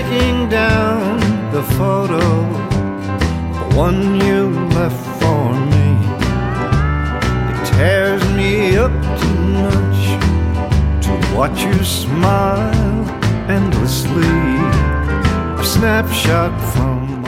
taking down the photo, the one you left for me. It tears me up too much to watch you smile endlessly. A snapshot from